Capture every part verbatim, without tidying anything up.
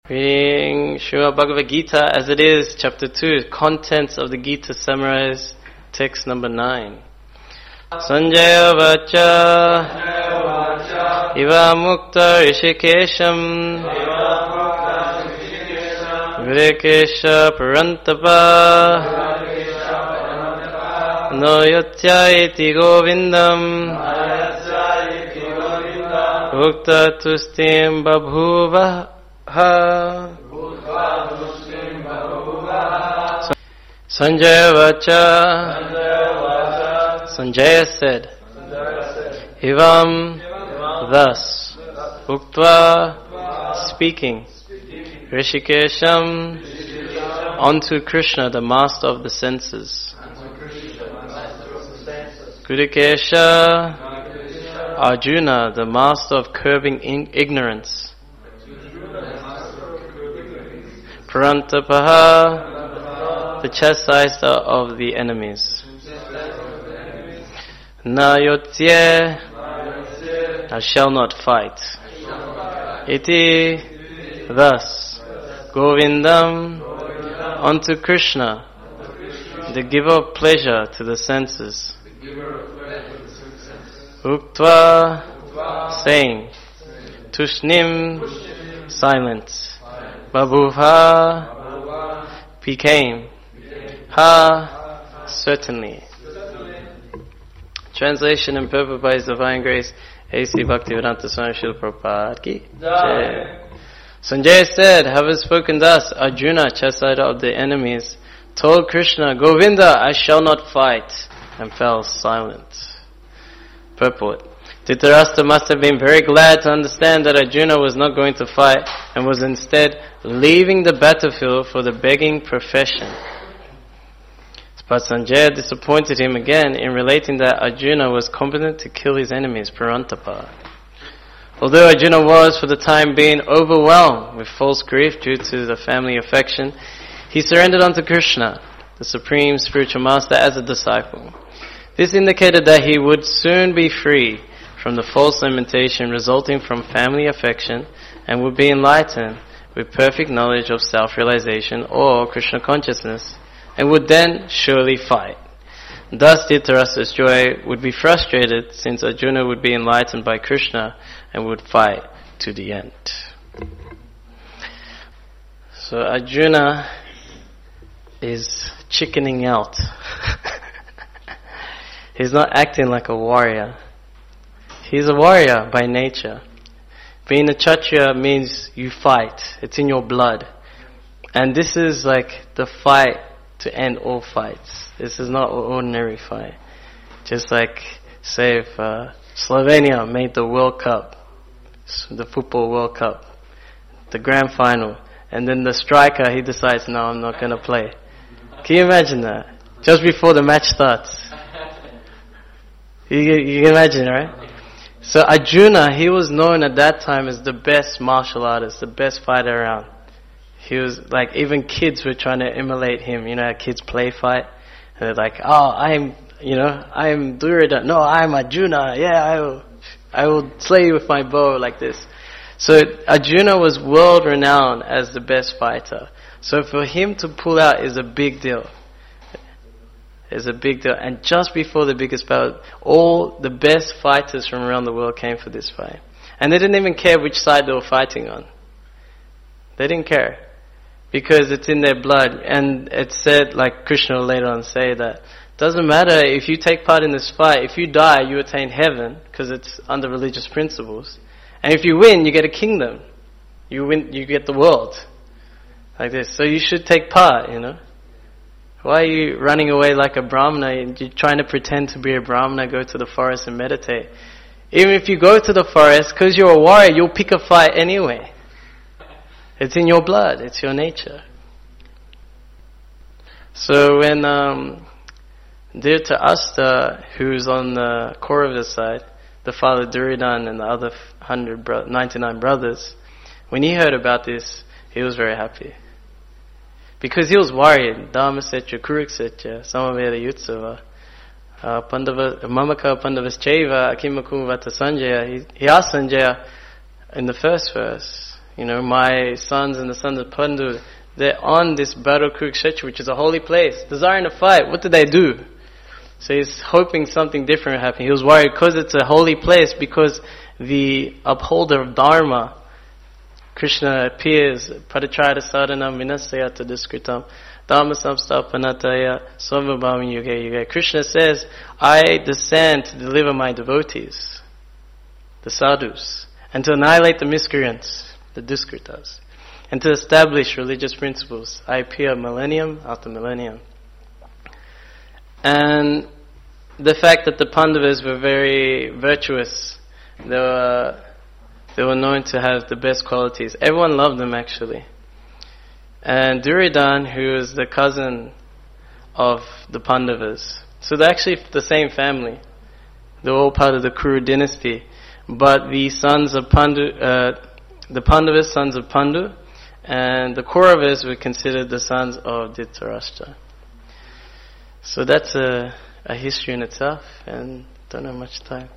Reading Srimad Bhagavad Gita as it is, chapter two, contents of the Gita summarized, text number nine. Sanjaya vacha iva mukta rishikesham virekesha parantapa no yatya iti govindam ukta tustim babhuva ha. Sanjaya vacha, Sanjaya said, Ivam, thus, Uktva, speaking, Rishikesham, unto Krishna, the master of the senses. Gurukesha, Arjuna, the master of curbing ignorance. Parantapaha, the chastiser of the enemies. Nayotye, I shall not fight. Iti, thus, Govindam, unto Krishna, the giver of pleasure to the senses. Uktva, saying, Tushnim, silence. Babhuva, became. Ha, certainly. Translation and purport by His Divine Grace, A C Bhaktivedanta Swami Srila Prabhupada Ki Jai. Sanjaya said, having spoken thus, Arjuna, chastiser of the enemies, told Krishna, Govinda, I shall not fight, and fell silent. Purport. Dhritarashtra must have been very glad to understand that Arjuna was not going to fight and was instead leaving the battlefield for the begging profession. But Sanjaya disappointed him again in relating that Arjuna was competent to kill his enemies, Parantapa. Although Arjuna was for the time being overwhelmed with false grief due to the family affection, he surrendered unto Krishna, the supreme spiritual master, as a disciple. This indicated that he would soon be free from the false limitation resulting from family affection and would be enlightened with perfect knowledge of self-realization or Krishna consciousness, and would then surely fight. Thus Dhritarashtra's joy would be frustrated since Arjuna would be enlightened by Krishna and would fight to the end. So Arjuna is chickening out. He's not acting like a warrior. He's a warrior by nature. Being a Kshatriya means you fight. It's in your blood. And this is like the fight to end all fights. This is not an ordinary fight. Just like, say if uh, Slovenia made the World Cup, the football World Cup, the grand final, and then the striker, he decides, no, I'm not going to play. Can you imagine that? Just before the match starts. You, you can imagine, right? So Arjuna, he was known at that time as the best martial artist, the best fighter around. He was like, even kids were trying to emulate him. You know how kids play fight? And they're like, oh, I'm, you know, I'm Duryodhana. No, I'm Arjuna. Yeah, I will, I will slay you with my bow like this. So Arjuna was world renowned as the best fighter. So for him to pull out is a big deal. Is a big deal. And just before the biggest battle, all the best fighters from around the world came for this fight. And they didn't even care which side they were fighting on. They didn't care. Because it's in their blood. And it's said, like Krishna will later on say, that doesn't matter if you take part in this fight. If you die, you attain heaven, because it's under religious principles. And if you win, you get a kingdom. You win, you get the world. Like this. So you should take part, you know. Why are you running away like a Brahmana? You're trying to pretend to be a Brahmana, go to the forest and meditate. Even if you go to the forest, because you're a warrior, you'll pick a fight anyway. It's in your blood. It's your nature. So when um, Dhritarashtra, who's on the Kaurava side, the father Duryodhana and the other one hundred bro- ninety-nine brothers, when he heard about this, he was very happy. Because he was worried. Dharmasetya, Kurukshetra, Samaveda Yutsava, uh, Pandava, Mamaka Pandavascheva, Akimakum Vata Sanjaya. He, he asked Sanjaya in the first verse, You know, my sons and the sons of Pandu, they're on this Baro Kurukshetra, which is a holy place, desiring to fight. What did they do? So he's hoping something different will happen. He was worried because it's a holy place, because the upholder of Dharma, Krishna appears, Paritrada Sadhanam Vinasayata Diskritam, Dhamma Samstapanataya Svabhavami Yuge Yuge. Krishna says, I descend to deliver my devotees, the sadhus, and to annihilate the miscreants, the duskritas, and to establish religious principles. I appear millennium after millennium. And the fact that the Pandavas were very virtuous, they were, they were known to have the best qualities. Everyone loved them, actually. And Duryodhana, who is the cousin of the Pandavas, so they're actually the same family. They're all part of the Kuru dynasty. But the sons of Pandu, uh, the Pandavas, sons of Pandu, and the Kauravas were considered the sons of Dhritarashtra. So that's a, a history in itself, and don't have much time.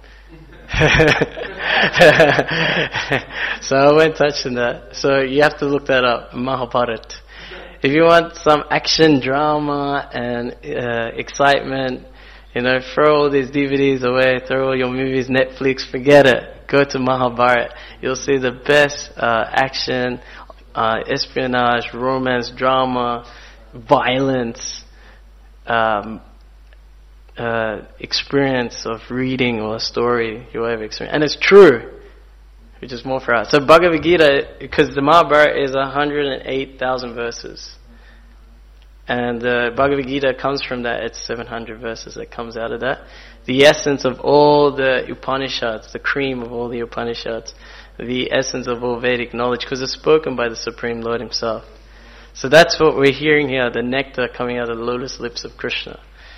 So I won't touch on that. So you have to look that up, Mahabharata. If you want some action, drama, and uh, excitement, you know, throw all these D V Ds away, throw all your movies, Netflix, forget it. Go to Mahabharata. You'll see the best uh, action, uh, espionage, romance, drama, violence, um, uh, experience of reading or a story you ever experienced. And it's true, which is more for us. So Bhagavad Gita, because the Mahabharata is one hundred eight thousand verses. And the uh, Bhagavad Gita comes from that. It's seven hundred verses that comes out of that. The essence of all the Upanishads, the cream of all the Upanishads, the essence of all Vedic knowledge, because it's spoken by the Supreme Lord Himself. So that's what we're hearing here, the nectar coming out of the lotus lips of Krishna.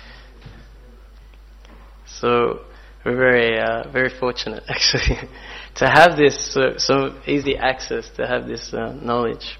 So we're very, uh, very fortunate, actually, to have this so, so easy access, to have this uh, knowledge.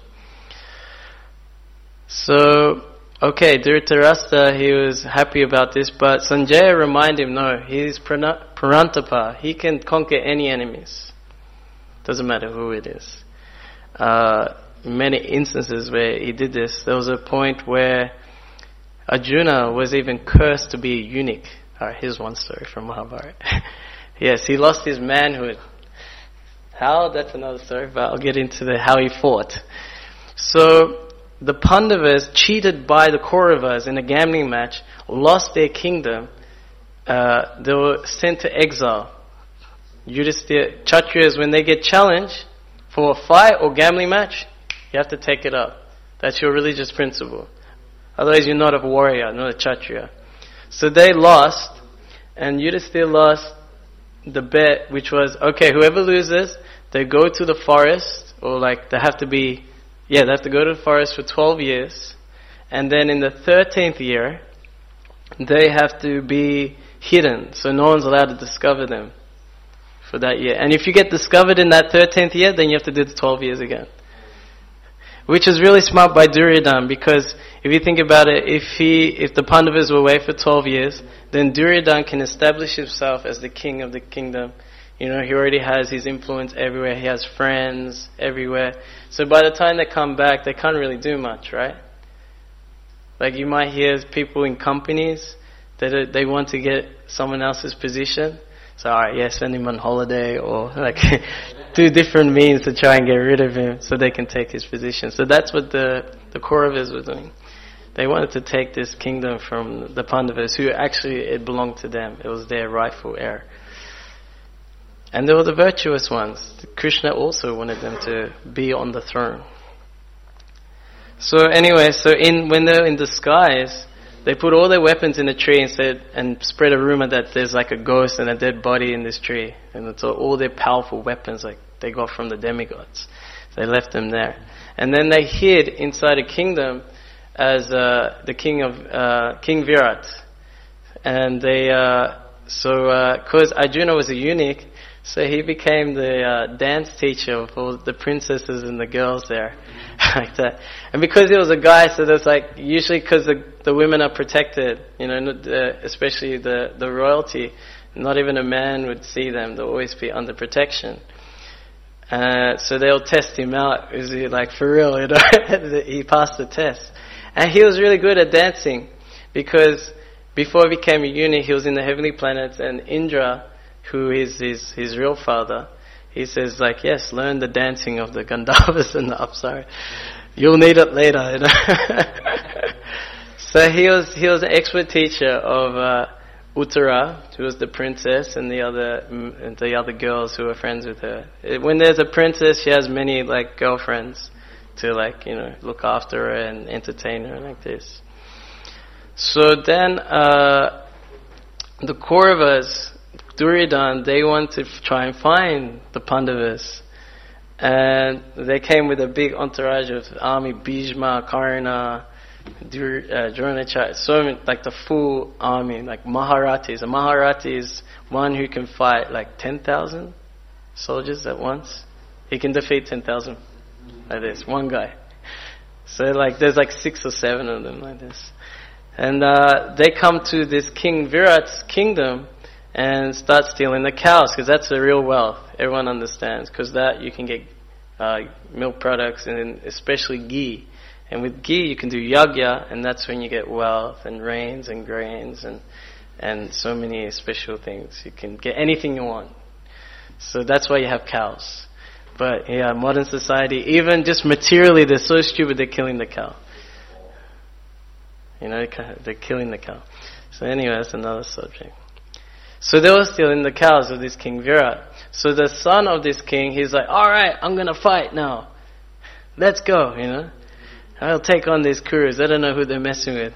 So, okay, Dhritarashtra, he was happy about this, but Sanjaya reminded him, no, he's Parantapa, he can conquer any enemies. Doesn't matter who it is. Uh, many instances where he did this, there was a point where Arjuna was even cursed to be a eunuch. Alright, here's one story from Mahabharata. Yes, he lost his manhood. How? That's another story, but I'll get into the how he fought. So, the Pandavas, cheated by the Kauravas in a gambling match, lost their kingdom. Uh, they were sent to exile. Yudhisthira, Kshatriyas, when they get challenged for a fight or gambling match, you have to take it up. That's your religious principle. Otherwise, you're not a warrior, not a Kshatriya. So they lost, and Yudhisthira lost the bet, which was, okay, whoever loses, they go to the forest, or like, they have to be, yeah, they have to go to the forest for twelve years, and then in the thirteenth year, they have to be hidden, so no one's allowed to discover them for that year. And if you get discovered in that thirteenth year, then you have to do the twelve years again. Which is really smart by Duryodhana, because if you think about it, if he, if the Pandavas were away for twelve years, then Duryodhana can establish himself as the king of the kingdom. You know, he already has his influence everywhere. He has friends everywhere. So by the time they come back, they can't really do much, right? Like you might hear people in companies that they want to get someone else's position. So, alright, yeah, send him on holiday, or like do different means to try and get rid of him so they can take his position. So that's what the, the Kauravas were doing. They wanted to take this kingdom from the Pandavas, who actually it belonged to them. It was their rightful heir. And they were the virtuous ones. Krishna also wanted them to be on the throne. So anyway, so in when they're in disguise, they put all their weapons in a tree and said, and spread a rumor that there's like a ghost and a dead body in this tree. And so all their powerful weapons, like they got from the demigods, they left them there. And then they hid inside a kingdom as uh, the king of uh, King Virat. And they, uh, so because uh, Arjuna was a eunuch, so he became the uh, dance teacher of all the princesses and the girls there, like that. And because he was a guy, so there's like usually because the the women are protected, you know, uh, especially the the royalty. Not even a man would see them; they'll always be under protection. Uh, so they'll test him out. Is he like for real? You know, he passed the test, and he was really good at dancing because before he became a eunuch, he was in the heavenly planets, and Indra, who is his his real father, he says like, yes, learn the dancing of the Gandharvas and the Apsara. You'll need it later. You know? So he was he was an expert teacher of uh, Uttara, who was the princess, and the other and the other girls who were friends with her. It, when there's a princess, she has many like girlfriends to like you know look after her and entertain her like this. So then uh, the Kauravas, Duryodhana, they want to f- try and find the Pandavas, and they came with a big entourage of army, Bhishma, Karna, Dur- uh, Dronacharya, so many, like the full army, like Maharathis. A Maharathi is one who can fight like ten thousand soldiers at once. He can defeat ten thousand like this, one guy. So like there's like six or seven of them like this. And uh, they come to this King Virat's kingdom and start stealing the cows, because that's the real wealth. Everyone understands, because that you can get uh, milk products and especially ghee. And with ghee you can do yagya, and that's when you get wealth and rains and grains and and so many special things. You can get anything you want. So that's why you have cows. But yeah, modern society, even just materially, they're so stupid they're killing the cow. You know, they're killing the cow. So anyway, that's another subject. So they were stealing the cows of this King Virat. So the son of this king, he's like, alright, I'm going to fight now. Let's go, you know. I'll take on these Kurus. I don't know who they're messing with.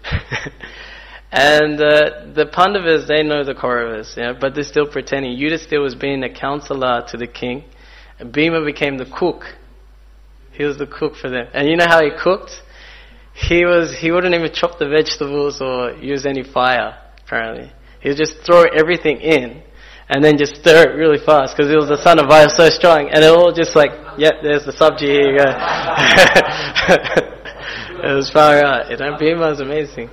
And uh, the Pandavas, they know the Kauravas, yeah, but they're still pretending. Yudhisthira was being a counselor to the king. And Bhima became the cook. He was the cook for them. And you know how he cooked? He was he wouldn't even chop the vegetables or use any fire, apparently. He would just throw everything in and then just stir it really fast, because he was the son of Vayu, so strong. And it all just like, yep, there's the sabji, here you go. It was far out. You know, Bhima was amazing.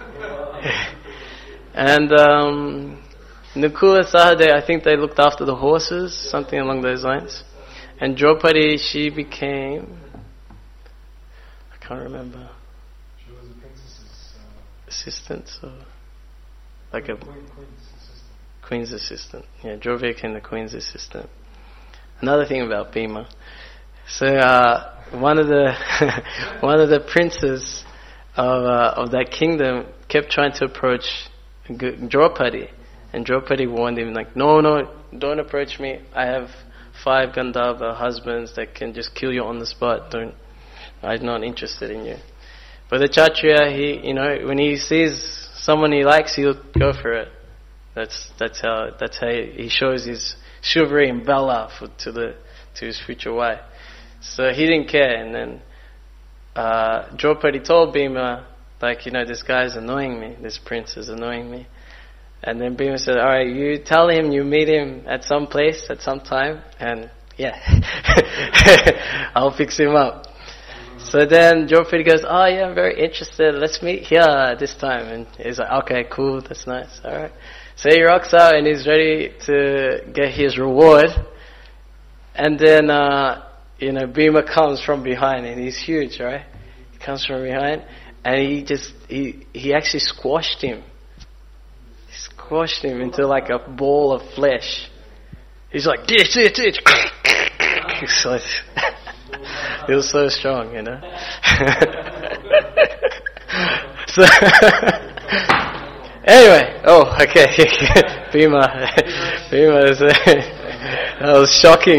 And um, Nakula, Sahadev, I think they looked after the horses, something along those lines. And Draupadi, she became, I can't remember. She was the princess's uh, assistant, or like a queen, queen's assistant. Queen's assistant. Yeah, Draupadi became the queen's assistant. Another thing about Bhima. So uh, one of the one of the princes of uh, of that kingdom kept trying to approach Draupadi, and Draupadi warned him like, no, no, don't approach me. I have five Gandharva husbands that can just kill you on the spot. Don't, I'm not interested in you. But the Kshatriya, he, you know, when he sees someone he likes, he'll go for it. That's that's how that's how he shows his chivalry and valor for, to the to his future wife. So he didn't care, and then uh, Draupadi told Bhima, like, you know, this guy's annoying me, this prince is annoying me. And then Bhima said, alright, you tell him you meet him at some place, at some time, and yeah, I'll fix him up. So then Draupadi goes, oh yeah, I'm very interested, let's meet here this time. And he's like, okay, cool, that's nice, alright. So he rocks out and he's ready to get his reward. And then, uh, you know, Bhima comes from behind, and he's huge, right? He comes from behind, and he just, he, he actually squashed him. He squashed him into like a ball of flesh. He's like, ditch, ditch, ditch. So he was so strong, you know. So anyway, oh, okay. Bhima, Bhima is, uh, that was shocking.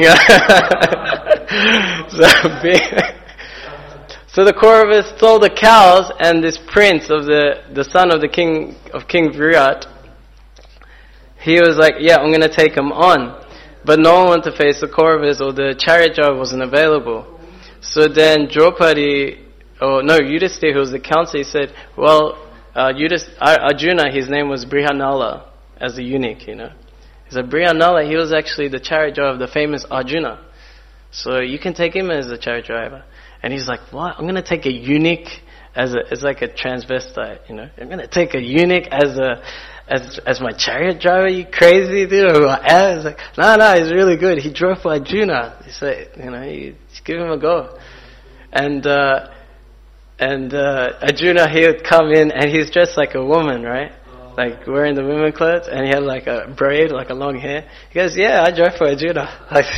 so, Bhima, so the Kauravas stole the cows, and this prince of the, the son of the king of King Virat, he was like, yeah, I'm going to take him on. But no one wanted to face the Kauravas, or the chariot driver wasn't available. So then Draupadi, or no, Yudhisthira, who was the counselor, he said, well, uh, Yudhis, Arjuna, his name was Brihanala, as the eunuch, you know. He said, Brihanala, he was actually the chariot driver of the famous Arjuna. So you can take him as a chariot driver. And he's like, what? I'm going to take a eunuch as a, as like a transvestite, you know. I'm going to take a eunuch as a, as as my chariot driver, you crazy dude? Who I am? He's like, no, no, he's really good. He drove for Arjuna. He said, you know, you just give him a go. And uh, and uh, Arjuna, he would come in and he's dressed like a woman, right? Like wearing the women clothes, and he had like a braid, like a long hair. He goes, yeah, I drive for Arjuna.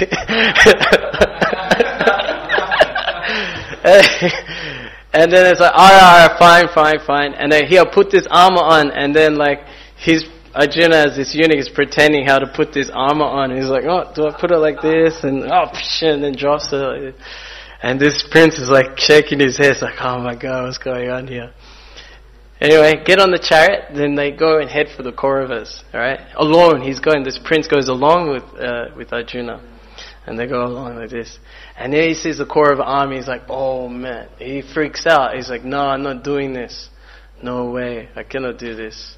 And then it's like, alright, alright, fine, fine, fine. And then he'll put this armor on, and then like, he's, Arjuna as this eunuch is pretending how to put this armor on. And he's like, oh, do I put it like this? And oh, psh, and then drops it. And this prince is like shaking his head, it's like, oh my god, what's going on here? Anyway, get on the chariot, then they go and head for the Kauravas, alright? Alone, he's going, this prince goes along with, uh, with Arjuna. And they go along like this. And then he sees the Kaurava army, he's like, oh man. He freaks out. He's like, no, I'm not doing this. No way, I cannot do this.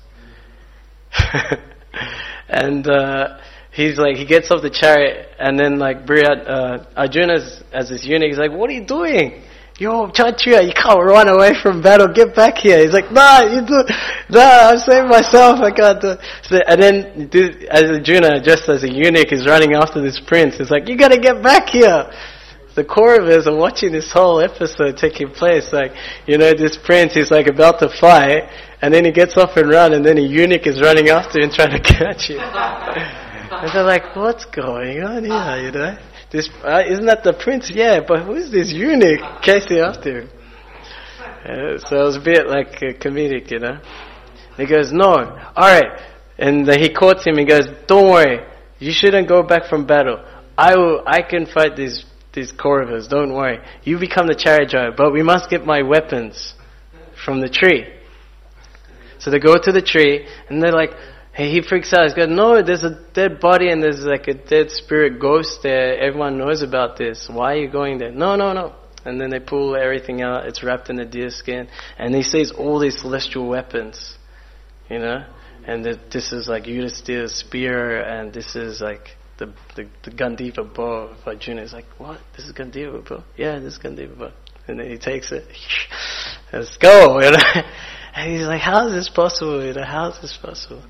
And uh, he's like, he gets off the chariot, and then like Brihat, uh, Arjuna's as this eunuch, he's like, what are you doing? Yo, Kshatriya, you can't run away from battle, get back here. He's like, nah, you do, nah, I'm saving myself, I can't do it. So, and then, as Arjuna, just as a eunuch, is running after this prince, he's like, you gotta get back here. The Kauravas are watching this whole episode taking place, like, you know, this prince is like about to fight, and then he gets off and run, and then a eunuch is running after him trying to catch him. And they're like, what's going on here, you know? This uh, isn't that the prince? Yeah, but who's this eunuch chasing after him? Uh, so it was a bit like uh, comedic, you know. He goes, no, all right, and uh, he caught him. He goes, don't worry, you shouldn't go back from battle. I will. I can fight these these Kauravas. Don't worry. You become the chariot driver, but we must get my weapons from the tree. So they go to the tree, and they're like. Hey, he freaks out. He's going, no, there's a dead body and there's like a dead spirit ghost there. Everyone knows about this. Why are you going there? No, no, no. And then they pull everything out. It's wrapped in a deer skin. And he sees all these celestial weapons, you know. And that this is like Yudhisthira's spear, and this is like the the, the Gandiva bow of Arjuna. He's like, what? This is Gandiva bow? Yeah, this is Gandiva bow. And then he takes it. Let's go, you know. And he's like, how is this possible? You know, how is this possible?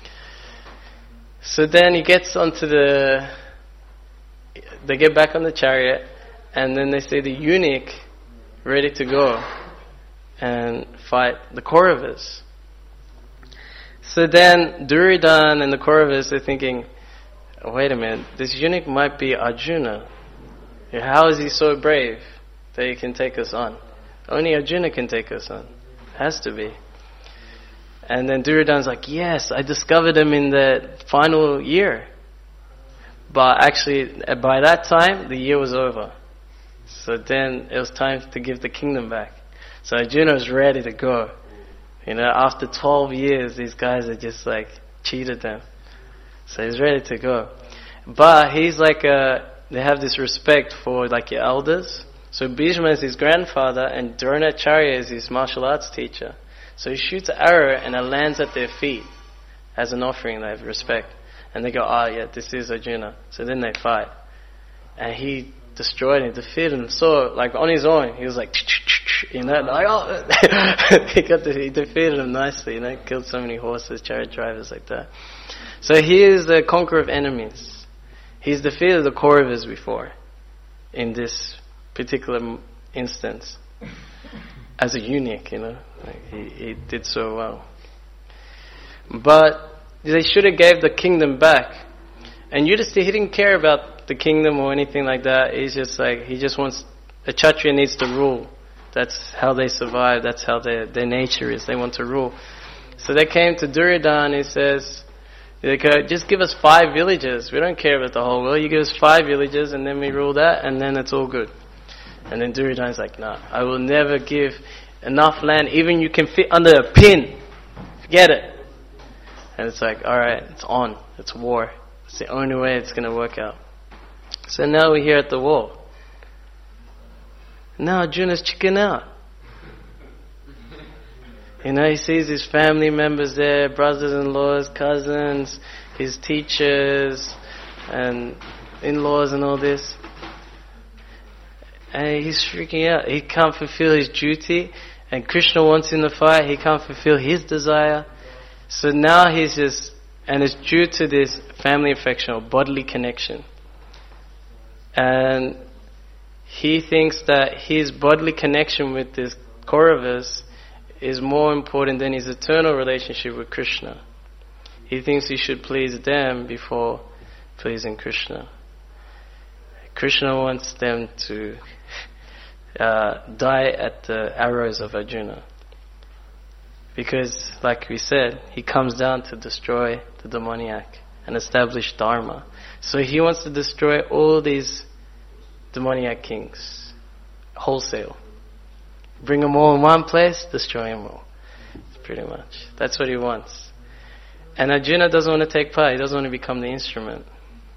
So then he gets onto the, they get back on the chariot, and then they see the eunuch ready to go and fight the Kauravas. So then Duryodhana and the Kauravas are thinking, oh, wait a minute, this eunuch might be Arjuna. How is he so brave that he can take us on? Only Arjuna can take us on. Has to be. And then Duryodhana's like, yes, I discovered him in the final year. But actually, by that time, the year was over. So then it was time to give the kingdom back. So Arjuna was ready to go. You know, after twelve years, these guys had just like cheated them. So he's ready to go. But he's like, a, they have this respect for like your elders. So Bhishma is his grandfather, and Dronacharya is his martial arts teacher. So he shoots an arrow and it lands at their feet as an offering. They have respect. And they go, oh yeah, this is Arjuna. So then they fight. And he destroyed him, defeated him. So, like on his own, he was like, you know, like, oh. he, got the, he defeated him nicely, you know, killed so many horses, chariot drivers like that. So he is the conqueror of enemies. He's defeated the Kauravas before in this particular instance. As a eunuch, you know, like he, he did so well. But they should have gave the kingdom back. And Yudhisthira, he didn't care about the kingdom or anything like that. He's just like, he just wants, a Kshatriya needs to rule. That's how they survive. That's how their their nature is. They want to rule. So they came to Duryodhana. He says, they go, just give us five villages. We don't care about the whole world. You give us five villages and then we rule that, and then it's all good. And then Duryodhana is like, no, I will never give enough land, even you can fit under a pin. Forget it. And it's like, alright, it's on. It's war. It's the only way it's going to work out. So now we're here at the war. Now Arjuna's chicken out. You know, he sees his family members there, brothers-in-laws, cousins, his teachers, and in-laws and all this. And he's freaking out. He can't fulfill his duty. And Krishna wants him to fight. He can't fulfill his desire. So now he's just, and it's due to this family affection or bodily connection. And he thinks that his bodily connection with this Kauravas is more important than his eternal relationship with Krishna. He thinks he should please them before pleasing Krishna. Krishna wants them to uh, die at the arrows of Arjuna. Because, like we said, he comes down to destroy the demoniac and establish Dharma. So he wants to destroy all these demoniac kings, wholesale. Bring them all in one place, destroy them all. Pretty much. That's what he wants. And Arjuna doesn't want to take part. He doesn't want to become the instrument.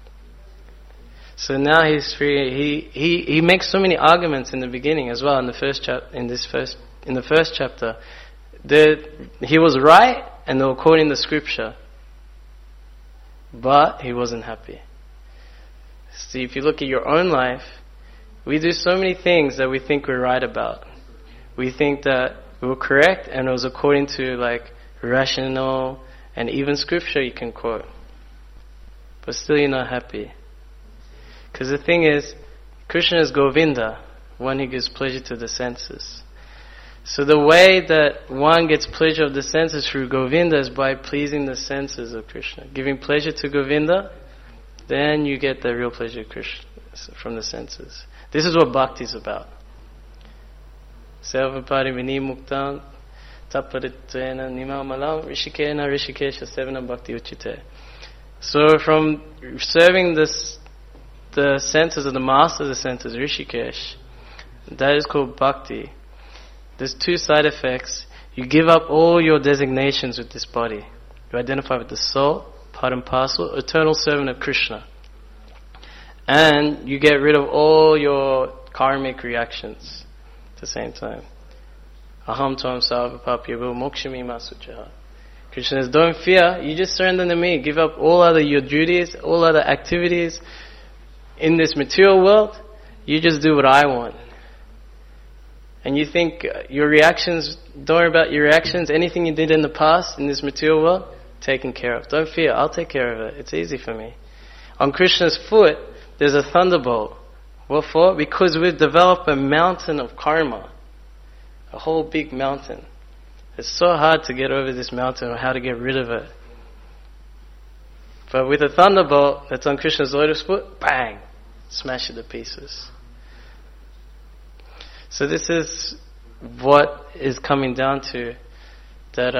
So now he's free. He he he makes so many arguments in the beginning as well. In the first chap, in this first in the first chapter, that he was right and they were quoting the scripture, but he wasn't happy. See, if you look at your own life, we do so many things that we think we're right about. We think that we were correct and it was according to like rational and even scripture you can quote, but still you're not happy. Because the thing is, Krishna is Govinda, one who gives pleasure to the senses. So the way that one gets pleasure of the senses through Govinda is by pleasing the senses of Krishna. Giving pleasure to Govinda, then you get the real pleasure of Krishna from the senses. This is what bhakti is about. Sevapari vini muktam taparitvena nimamalam rishikena rishikesha sevana bhakti uchite. So from serving this the senses of the master of the senses, Rishikesh, that is called bhakti. There's two side effects. You give up all your designations with this body. You identify with the soul, part and parcel, eternal servant of Krishna. And you get rid of all your karmic reactions at the same time. Aham tvam sarva papyavu mokshami masuchaha. Krishna says, don't fear, you just surrender to me. Give up all other your duties, all other activities in this material world. You just do what I want. And you think your reactions, don't worry about your reactions. Anything you did in the past in this material world, taken care of. Don't fear, I'll take care of it. It's easy for me. On Krishna's foot, there's a thunderbolt. What for? Because we've developed a mountain of karma. A whole big mountain. It's so hard to get over this mountain or how to get rid of it. But with a thunderbolt that's on Krishna's lotus foot, bang! Smash it to pieces. So this is what is coming down to, that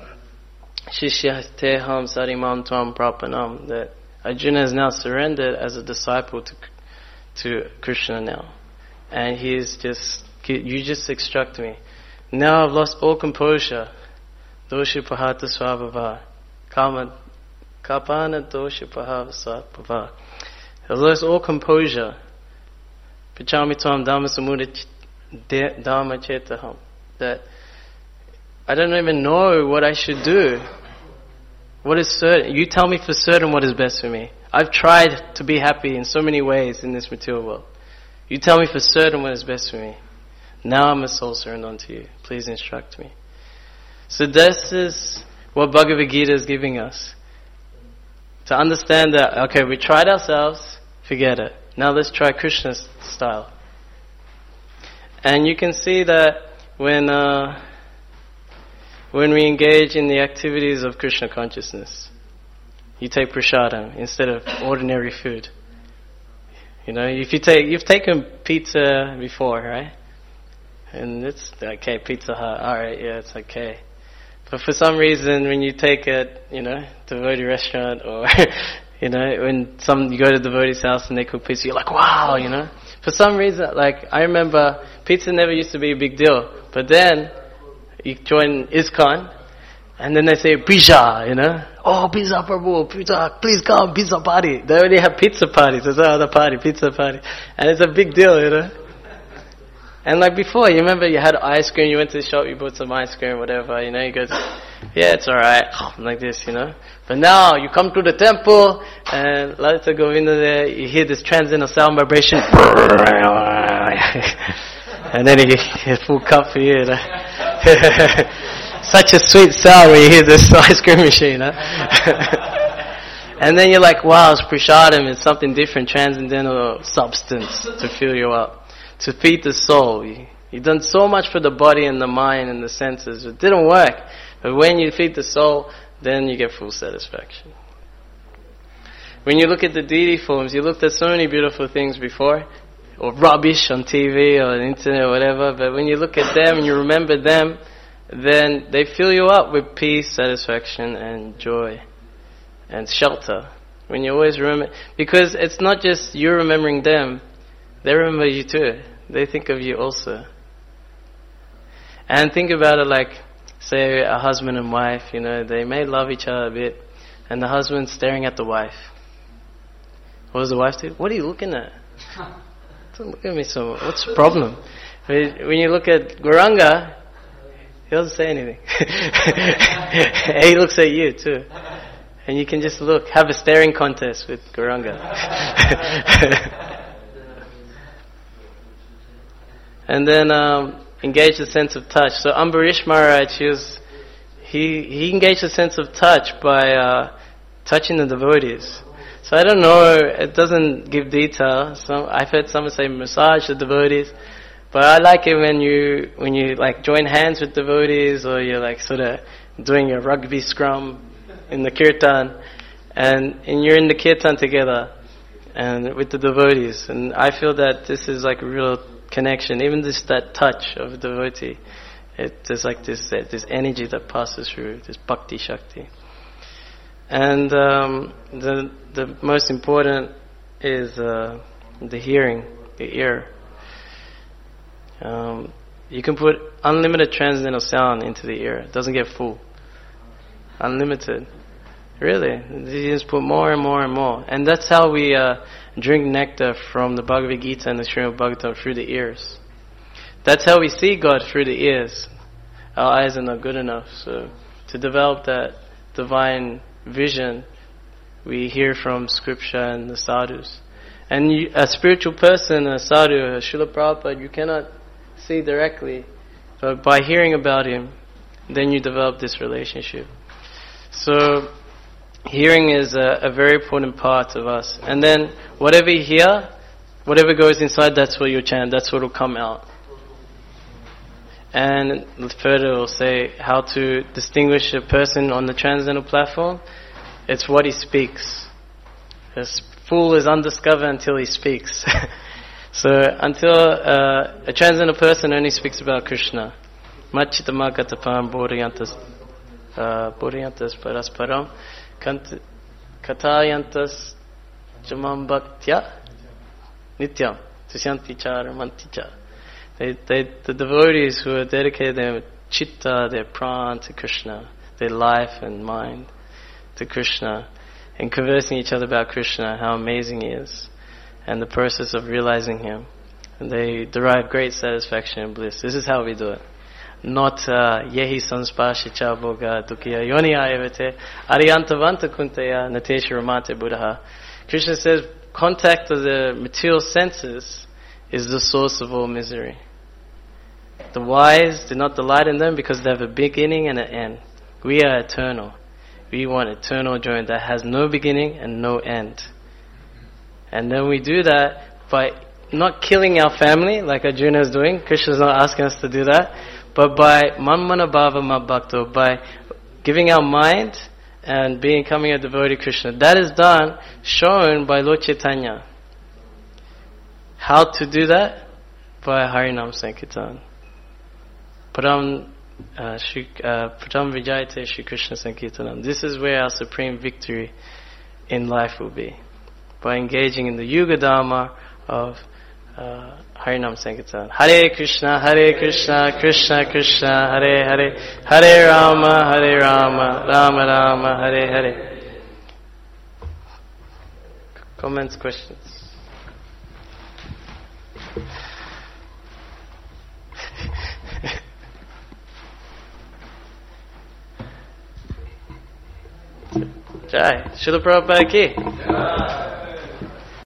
Shishya teham sarimam tvam prapanam, that Arjuna is now surrendered as a disciple to to Krishna now. And he is just, you just instruct me. Now I've lost all composure. Doshi pahata swabhava. Kama kapana doshi pahava swabhava. I've lost all composure. Pichami tvam dhamma samudaya dhamma chetaham. That I don't even know what I should do. What is certain? You tell me for certain what is best for me. I've tried to be happy in so many ways in this material world. You tell me for certain what is best for me. Now I'm a soul surrendered unto you. Please instruct me. So this is what Bhagavad Gita is giving us. To understand that, okay, we tried ourselves, forget it. Now let's try Krishna's style. And you can see that when uh, when we engage in the activities of Krishna consciousness, you take prasadam instead of ordinary food. You know, if you take, you've taken pizza before, right? And it's okay, Pizza Hut, alright, yeah, it's okay. But for some reason, when you take it, you know, devotee restaurant, or, you know, when some, you go to the devotee's house and they cook pizza, you're like, wow, you know. For some reason, like, I remember, pizza never used to be a big deal. But then, you join ISKCON, and then they say, Bija, you know. Oh, pizza, Prabhu, pizza, please come, pizza party. They already have pizza parties. There's another party, pizza party. And it's a big deal, you know. And like before, you remember you had ice cream, you went to the shop, you bought some ice cream, whatever, you know, you go, yeah, it's alright, like this, you know. But now, you come to the temple, and Lalita Govinda there, you hear this transcendental sound vibration, and then you get full cup for you, you know. such a sweet sound when you hear this ice cream machine, huh? And then you're like, wow, it's prasadam, it's something different, transcendental substance to fill you up, to feed the soul. You, you've done so much for the body and the mind and the senses. It didn't work. But when you feed the soul, then you get full satisfaction. When you look at the deity forms, you looked at so many beautiful things before, or rubbish on T V or the internet or whatever, but when you look at them and you remember them, then they fill you up with peace, satisfaction and joy and shelter. When you always remember, because it's not just you remembering them, they remember you too. They think of you also. And think about it like, say a husband and wife, you know, they may love each other a bit, and the husband's staring at the wife. What does the wife do? What are you looking at? Don't look at me so much. What's the problem? When you look at Gauranga, he doesn't say anything. He looks at you too. And you can just look, have a staring contest with Gauranga. And then um, engage the sense of touch. So Ambarish Maharaj, he, was, he, he engaged the sense of touch by uh, touching the devotees. So I don't know, it doesn't give detail. So I've heard someone say massage the devotees. But I like it when you when you like join hands with devotees, or you're like sort of doing a rugby scrum in the kirtan, and, and you're in the kirtan together and with the devotees. And I feel that this is like a real connection. Even just that touch of a devotee, it, there's like this uh, this energy that passes through, this bhakti shakti. And um, the the most important is uh, the hearing, the ear. Um, you can put unlimited transcendental sound into the ear. It doesn't get full. Unlimited. Really. You just put more and more and more. And that's how we uh, drink nectar from the Bhagavad Gita and the Srimad Bhagavatam, through the ears. That's how we see God, through the ears. Our eyes are not good enough. So to develop that divine vision, we hear from scripture and the sadhus. And you, a spiritual person, a sadhu, a Srila Prabhupada, you cannot see directly, but by hearing about him, then you develop this relationship. So hearing is a, a very important part of us. And then whatever you hear, whatever goes inside, that's what you chant, that's what will come out. And further we'll say how to distinguish a person on the transcendental platform. It's what he speaks. This fool is undiscovered until he speaks. So until uh, a transcendental person only speaks about Krishna. Machitama katapam bodhayantas bodhayantas parasparam katayantas jamam bhaktya nityam susyanti cha ramanti cha. They, they, the devotees who are dedicated their chitta, their pran to Krishna, their life and mind to Krishna, and conversing each other about Krishna, how amazing he is, and the process of realizing him. And they derive great satisfaction and bliss. This is how we do it. Not yehi sansparshicha boga dukya yoniya evate ariyantavanta kuntaya natesha ramate buddha. Krishna says contact of the material senses is the source of all misery. The wise do not delight in them because they have a beginning and an end. We are eternal. We want eternal joy that has no beginning and no end. And then we do that by not killing our family like Arjuna is doing. Krishna is not asking us to do that. But by manmana bhava mabhakto, by giving our mind and becoming a devotee Krishna. That is done, shown by Lord Chaitanya. How to do that? By Harinam Sankirtan. Param uh, Shri, uh, Pratam Vijayate Shri Krishna Sankirtanam. This is where our supreme victory in life will be. By engaging in the Yuga Dharma of uh, Harinam Sankirtan. Hare Krishna, Hare Krishna, Krishna Krishna, Hare Hare, Hare Rama, Hare Rama, Rama Rama, Hare Hare. Comments, questions? Jai. Srila Prabhupada ki.